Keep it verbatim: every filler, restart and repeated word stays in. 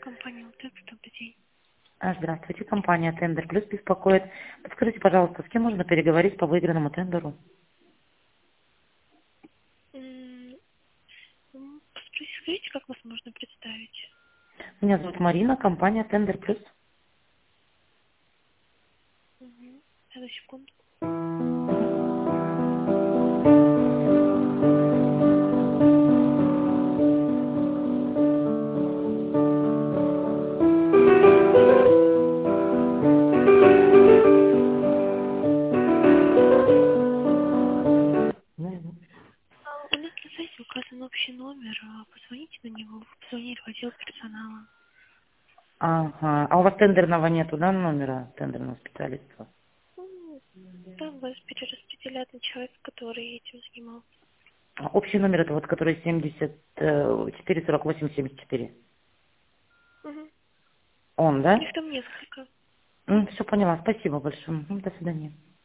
компания «Алтек», добрый день. А, Здравствуйте, компания «Тендер Плюс» беспокоит. Подскажите, пожалуйста, с кем можно переговорить по выигранному тендеру? М, м, Скажите, как вас можно представить? Меня зовут Марина, компания «Тендер Плюс». Угу. Одну секунду. Мгм. А, У нас на сайте указан общий номер. а, Позвоните на него. Позвоните в отдел персонала. Ага. А у вас тендерного нету, да, номера тендерного специалиста? М, Там вас перераспределят на человека, который этим занимался. А общий номер это вот, который семьдесят четыре сорок восемь семьдесят четыре. Угу. Он, да? Их там несколько. Все поняла. Спасибо большое. Мгм, До свидания.